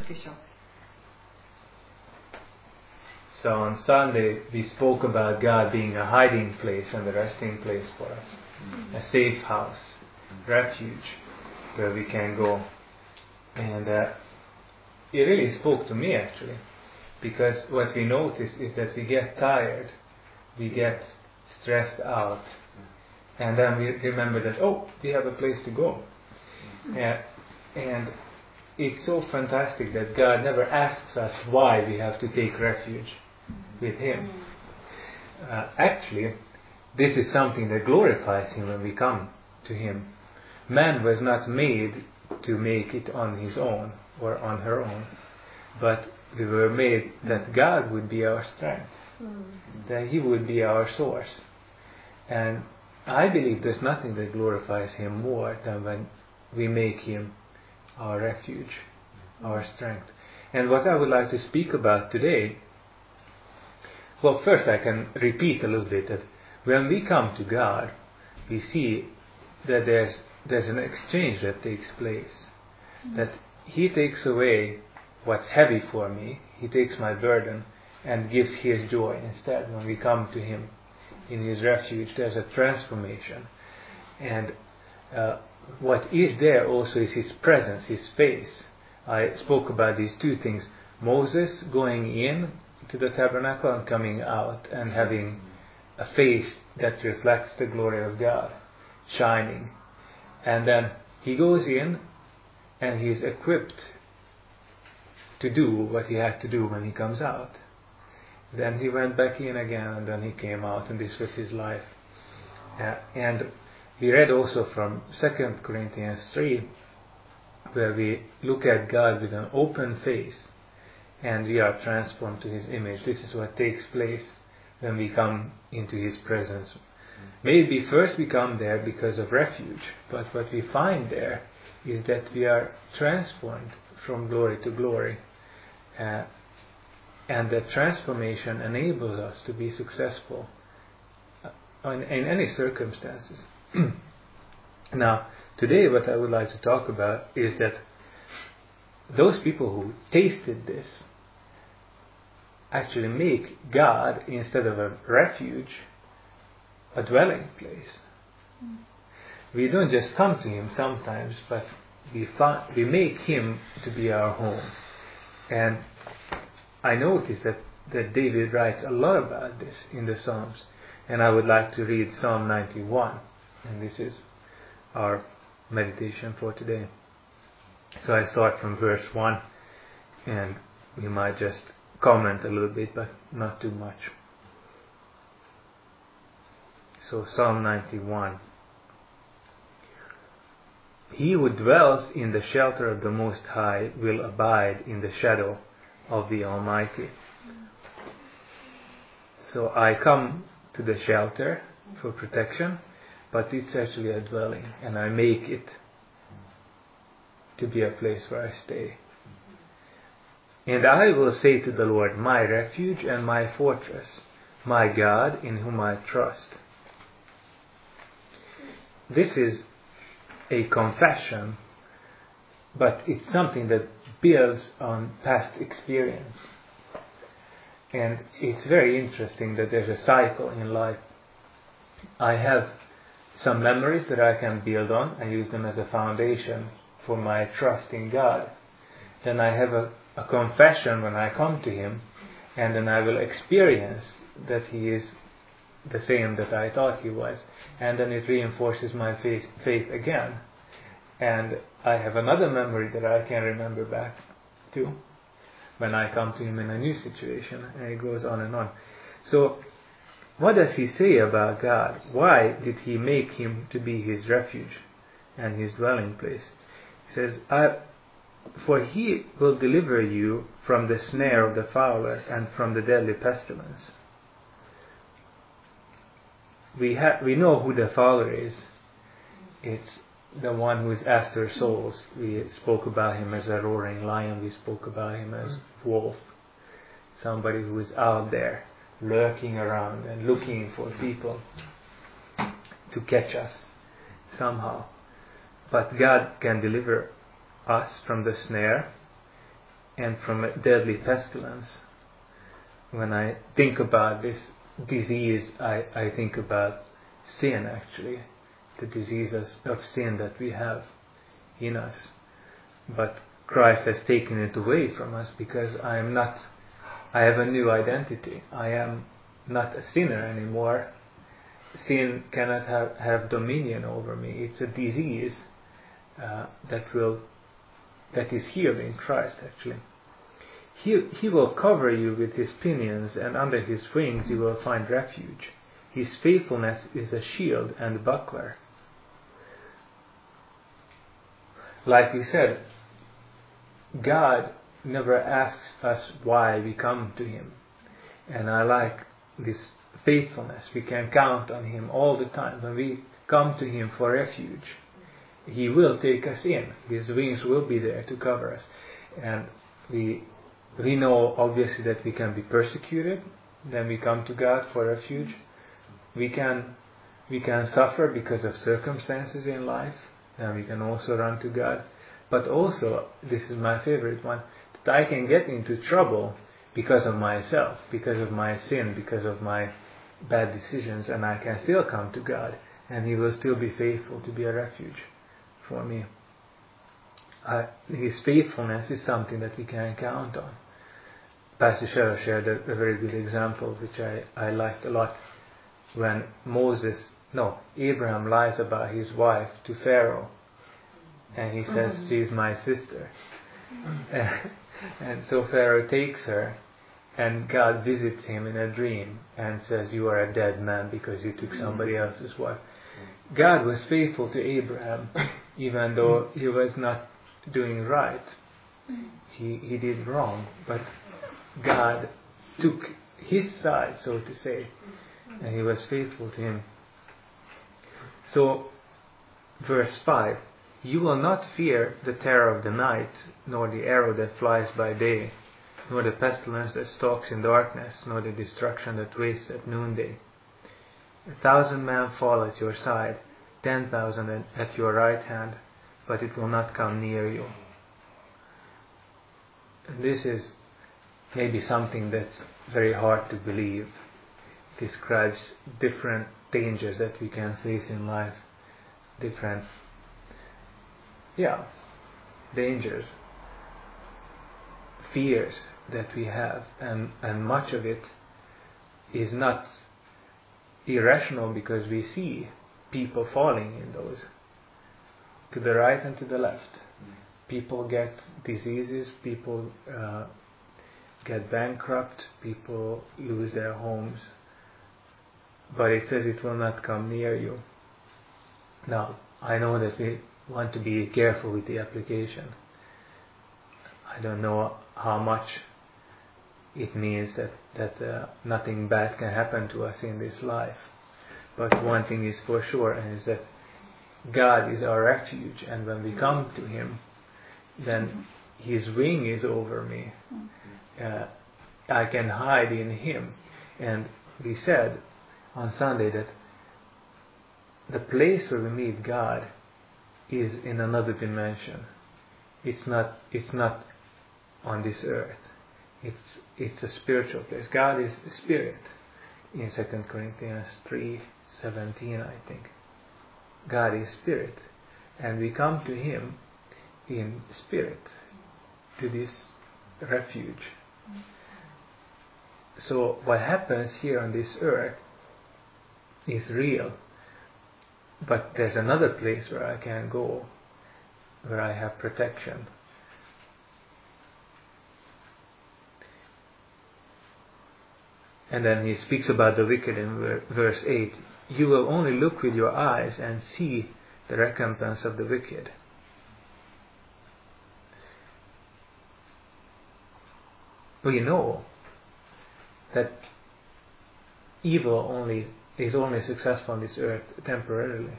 discussion. So on Sunday we spoke about God being a hiding place and a resting place for us, a safe house, refuge where we can go. And it really spoke to me actually, because what we notice is that we get tired, we get stressed out, and then we remember that, we have a place to go. And it's so fantastic that God never asks us why we have to take refuge with Him. Actually, this is something that glorifies Him when we come to Him. Man was not made to make it on his own or on her own, but we were made that God would be our strength, that He would be our source. And I believe there's nothing that glorifies Him more than when we make Him our refuge, our strength. And what I would like to speak about today, well, first I can repeat a little bit that when we come to God, we see that there's an exchange that takes place, that He takes away what's heavy for me, He takes my burden and gives His joy instead. When we come to Him in His refuge, there's a transformation. And what is there also is His presence, His face. I spoke about these two things. Moses going in to the tabernacle and coming out and having a face that reflects the glory of God, shining. And then he goes in and he's equipped to do what he had to do when he comes out. Then he went back in again, and then he came out, and this was his life. And we read also from 2 Corinthians 3, where we look at God with an open face, and we are transformed to His image. This is what takes place when we come into His presence. Maybe first we come there because of refuge, but what we find there is that we are transformed from glory to glory. And that transformation enables us to be successful in any circumstances. Now, today what I would like to talk about is that those people who tasted this actually make God, instead of a refuge, a dwelling place. We don't just come to Him sometimes, but we make Him to be our home. And I noticed that David writes a lot about this in the Psalms. And I would like to read Psalm 91. And this is our meditation for today. So I start from verse 1, and we might just comment a little bit, but not too much. So Psalm 91. He who dwells in the shelter of the Most High will abide in the shadow of the Almighty. So I come to the shelter for protection, but it's actually a dwelling, and I make it to be a place where I stay. And I will say to the Lord, my refuge and my fortress, my God in whom I trust. This is a confession, but it's something that builds on past experience. And it's very interesting that there's a cycle in life. I have some memories that I can build on. I use them as a foundation for my trust in God. Then I have a confession when I come to Him, and then I will experience that He is the same that I thought He was, and then it reinforces my faith again. And I have another memory that I can remember back to when I come to Him in a new situation, and it goes on and on. So what does He say about God? Why did He make Him to be His refuge and His dwelling place? He says, for He will deliver you from the snare of the fowler and from the deadly pestilence. We know who the fowler is. It's the one who is after souls. We spoke about him as a roaring lion. We spoke about him as wolf. Somebody who is out there, lurking around and looking for people to catch us somehow. But God can deliver us from the snare, and from a deadly pestilence. When I think about this disease, I think about sin, actually, the disease of sin that we have in us. But Christ has taken it away from us, because I have a new identity. I am not a sinner anymore. Sin cannot have dominion over me. It's a disease that is healed in Christ, actually. He will cover you with His pinions, and under His wings you will find refuge. His faithfulness is a shield and buckler. Like we said, God never asks us why we come to Him. And I like this faithfulness. We can count on Him all the time. When we come to Him for refuge, He will take us in. His wings will be there to cover us. And we know obviously that we can be persecuted. Then we come to God for refuge. We can suffer because of circumstances in life. And we can also run to God. But also, this is my favorite one, that I can get into trouble because of myself, because of my sin, because of my bad decisions, and I can still come to God, and He will still be faithful to be a refuge for me. His faithfulness is something that we can count on. Pastor Cheryl shared a very good example, which I liked a lot, when Abraham lies about his wife to Pharaoh, and he says, she's my sister. And so Pharaoh takes her, and God visits him in a dream and says, you are a dead man because you took somebody else's wife. God was faithful to Abraham, even though he was not doing right. He did wrong, but God took his side, so to say, and He was faithful to him. So, verse 5, you will not fear the terror of the night, nor the arrow that flies by day, nor the pestilence that stalks in darkness, nor the destruction that wastes at noonday. 1,000 men fall at your side, 10,000 at your right hand, but it will not come near you. And this is maybe something that's very hard to believe. It describes different dangers that we can face in life, different dangers, fears that we have, and much of it is not irrational, because we see people falling in those, to the right and to the left. People get diseases, people get bankrupt, people lose their homes, but it says it will not come near you. Now, I know that we want to be careful with the application. I don't know how much it means that nothing bad can happen to us in this life. But one thing is for sure, and is that God is our refuge, and when we come to Him, then His wing is over me. I can hide in Him. And we said on Sunday that the place where we meet God is in another dimension. It's not on this earth. It's a spiritual place. God is spirit. In 2 Corinthians 3:17, I think. God is spirit, and we come to Him in spirit, to this refuge. So what happens here on this earth is real, but there's another place where I can go, where I have protection. And then he speaks about the wicked in verse 8. You will only look with your eyes and see the recompense of the wicked. We know that evil is only successful on this earth temporarily.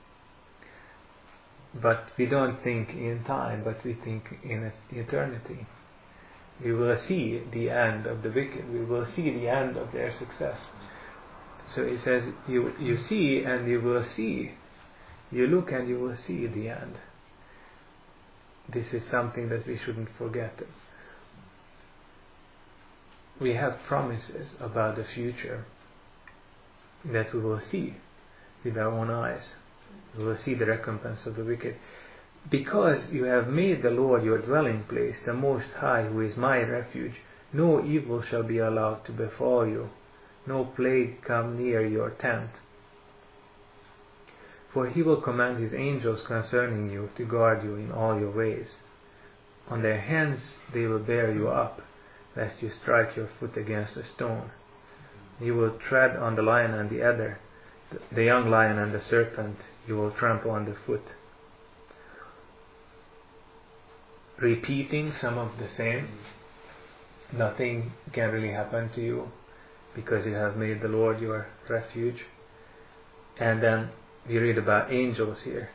But we don't think in time, but we think in eternity. We will see the end of the wicked. We will see the end of their success. So it says, you see and you will see. You look and you will see the end. This is something that we shouldn't forget. we have promises about the future that we will see with our own eyes. We will see the recompense of the wicked. Because you have made the Lord your dwelling place, the Most High, who is my refuge, no evil shall be allowed to befall you, no plague come near your tent. For he will command his angels concerning you to guard you in all your ways. On their hands they will bear you up, lest you strike your foot against a stone. You will tread on the lion and the adder, the young lion and the serpent you will trample underfoot. Repeating some of the same, nothing can really happen to you because you have made the Lord your refuge. And then we read about angels here.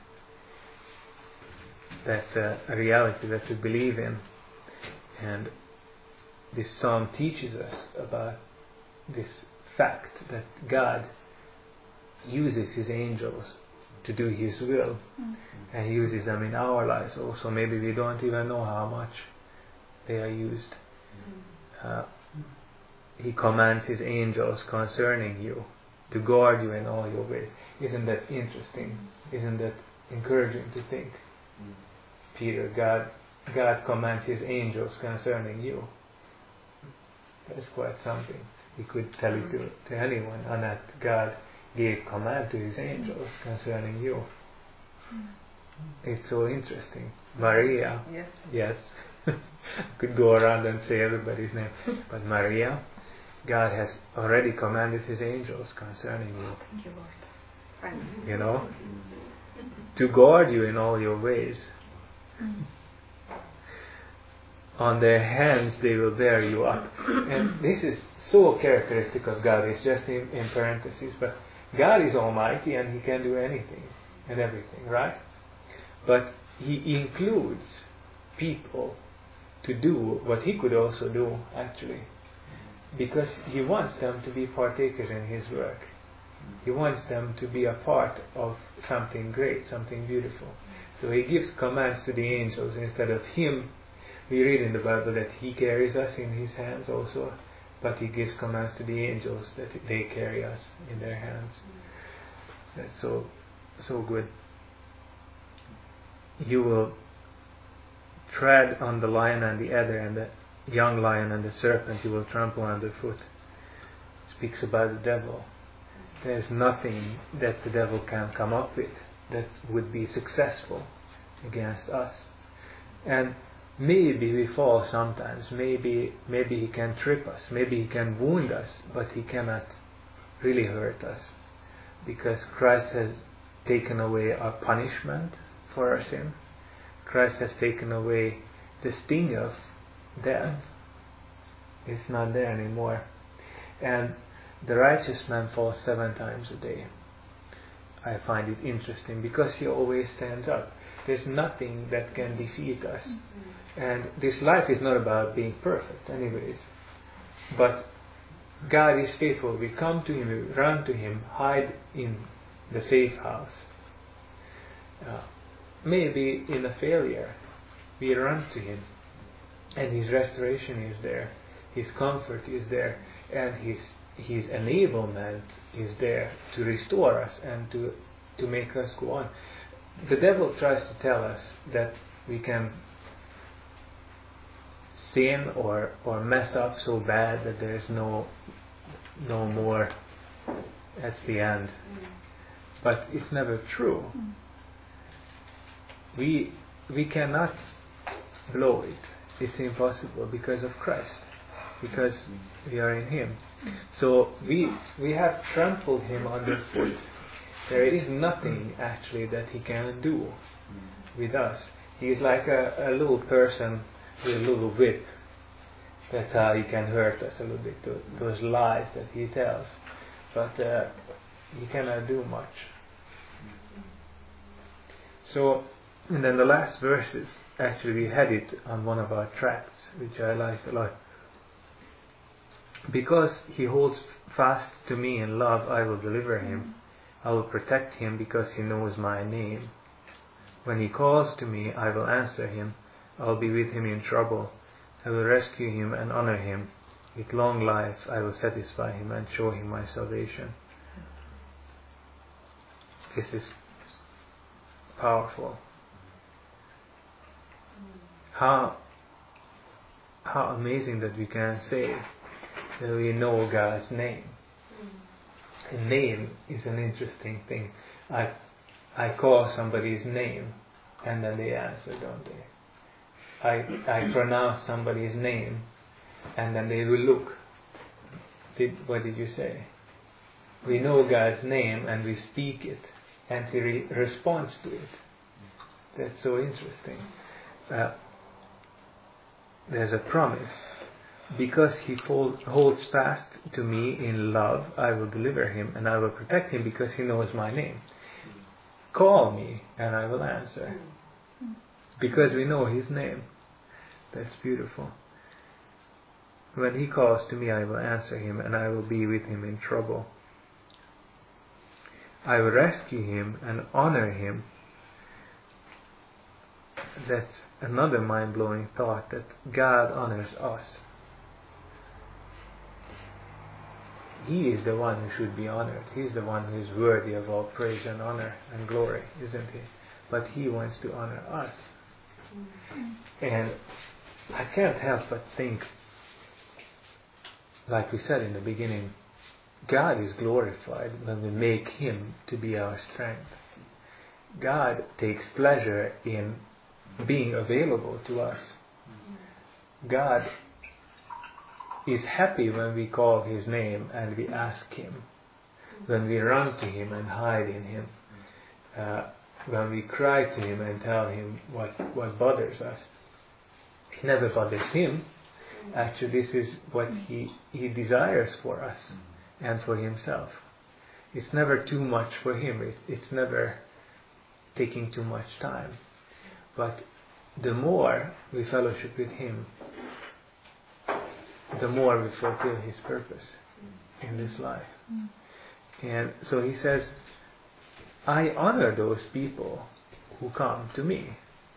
That's a reality that we believe in. And this psalm teaches us about this fact that God uses his angels to do his will, and he uses them in our lives also. Maybe we don't even know how much they are used. He commands his angels concerning you to guard you in all your ways. Isn't that interesting? Isn't that encouraging to think? Peter, God commands his angels concerning you. That is quite something. He could tell it to anyone, and that God gave command to his angels concerning you. It's so interesting. Maria, yes. Could go around and say everybody's name, but Maria, God has already commanded his angels concerning you. Thank you, Lord. You know, to guard you in all your ways. On their hands they will bear you up. And this is so characteristic of God. It's just in parentheses, but God is almighty and he can do anything and everything, right? But he includes people to do what he could also do, actually, because he wants them to be partakers in his work. He wants them to be a part of something great, something beautiful. So he gives commands to the angels instead of him. We read in the Bible that he carries us in his hands also, but he gives commands to the angels that they carry us in their hands. That's so good. You will tread on the lion and the adder, and the young lion and the serpent you will trample underfoot. Speaks about the devil. There's nothing that the devil can come up with that would be successful against us. And maybe we fall sometimes. Maybe he can trip us. Maybe he can wound us, but he cannot really hurt us, because Christ has taken away our punishment for our sin. Christ has taken away the sting of death. It's not there anymore. And the righteous man falls 7 times a day. I find it interesting because he always stands up. There's nothing that can defeat us. And this life is not about being perfect anyways. But God is faithful. We come to him, we run to him, hide in the safe house. Maybe in a failure, we run to him, and his restoration is there, his comfort is there, and his enablement is there to restore us and to make us go on. The devil tries to tell us that we can sin or mess up so bad that there's no more, that's the end. But it's never true. We cannot blow it. It's impossible because of Christ, because we are in him. So we have trampled him underfoot. There is nothing actually that he can do with us. He is like a little person with a little whip. That's how he can hurt us a little bit, those lies that he tells. But he cannot do much. So, and then the last verses, actually we had it on one of our tracts, which I like a lot. Because he holds fast to me in love, I will deliver him. I will protect him because he knows my name. When he calls to me, I will answer him. I will be with him in trouble. I will rescue him and honor him. With long life I will satisfy him and show him my salvation. This is powerful. How amazing that we can say that we know God's name. A name is an interesting thing. I call somebody's name and then they answer, don't they? I pronounce somebody's name and then they will look. What did you say? We know God's name and we speak it and He responds to it. That's so interesting. There's a promise. Because he holds fast to me in love, I will deliver him and I will protect him because he knows my name. Call me and I will answer. Because we know his name. That's beautiful. When he calls to me, I will answer him and I will be with him in trouble. I will rescue him and honor him. That's another mind-blowing thought, that God honors us. He is the one who should be honored. He is the one who is worthy of all praise and honor and glory, isn't he? But he wants to honor us. And I can't help but think, like we said in the beginning, God is glorified when we make him to be our strength. God takes pleasure in being available to us. God is happy when we call his name and we ask him, when we run to him and hide in him, when we cry to him and tell him what bothers us. It never bothers him. Actually, this is what he desires for us and for himself. It's never too much for him. It's never taking too much time. But the more we fellowship with him, the more we fulfill his purpose in this life. And so he says, I honor those people who come to me.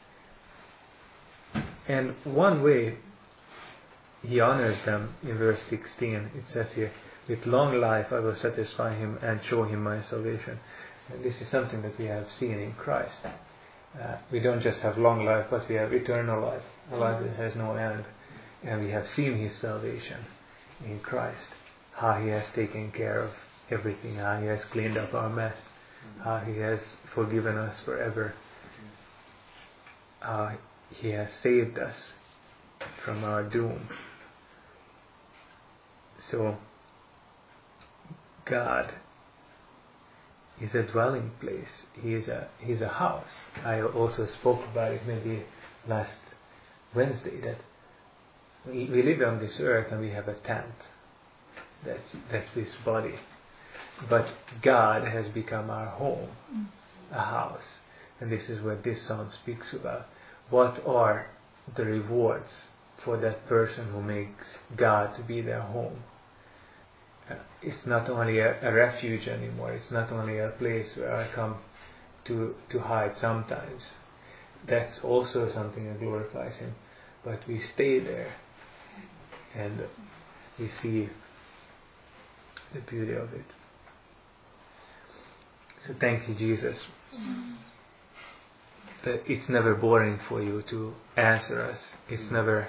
And one way he honors them, in verse 16, it says here, with long life I will satisfy him and show him my salvation. And this is something that we have seen in Christ. We don't just have long life, but we have eternal life, a life that has no end. And we have seen his salvation in Christ, how he has taken care of everything, how he has cleaned up our mess, how he has forgiven us forever, how he has saved us from our doom. So God is a dwelling place. He's a house. I also spoke about it maybe last Wednesday, that we live on this earth and we have a tent. That's this body. But God has become our home, a house. And this is what this psalm speaks about. What are the rewards for that person who makes God to be their home? It's not only a refuge anymore. It's not only a place where I come to hide sometimes. That's also something that glorifies him. But we stay there and we see the beauty of it. So thank you, Jesus, that it's never boring for you to answer us. It's never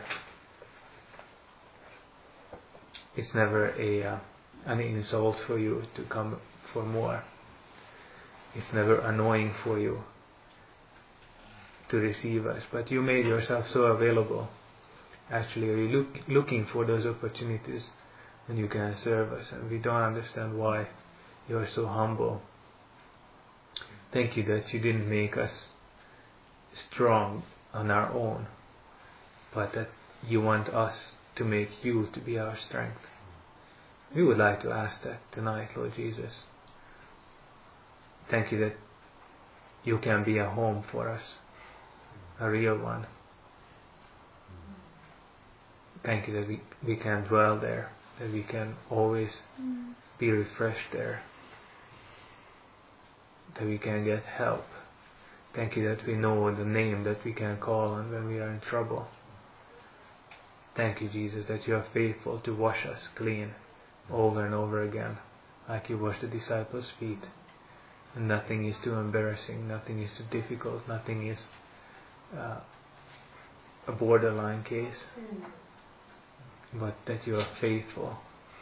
an insult for you to come for more. It's never annoying for you to receive us, but you made yourself so available. Actually, you're looking for those opportunities when you can serve us, and we don't understand why you are so humble. Thank you that you didn't make us strong on our own, but that you want us to make you to be our strength. We would like to ask that tonight, Lord Jesus. Thank you that you can be a home for us, a real one. Thank you that we can dwell there, that we can always be refreshed there, that we can get help. Thank you that we know the name that we can call on when we are in trouble. Thank you, Jesus, that you are faithful to wash us clean over and over again, like you washed the disciples' feet. And nothing is too embarrassing, nothing is too difficult, nothing is a borderline case, but that you are faithful.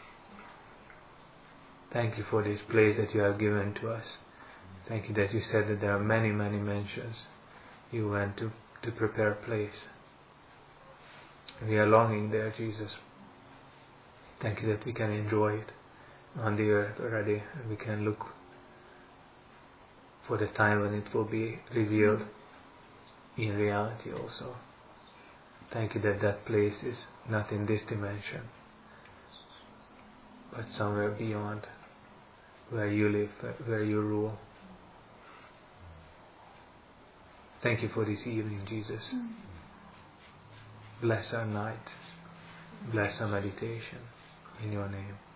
Thank you for this place that you have given to us. Thank you that you said that there are many, many mansions. You went to prepare a place. We are longing there, Jesus. Thank you that we can enjoy it on the earth already, and we can look for the time when it will be revealed in reality also. Thank you that that place is not in this dimension, but somewhere beyond, where you live, where you rule. Thank you for this evening, Jesus. Bless our night. Bless our meditation. In your name.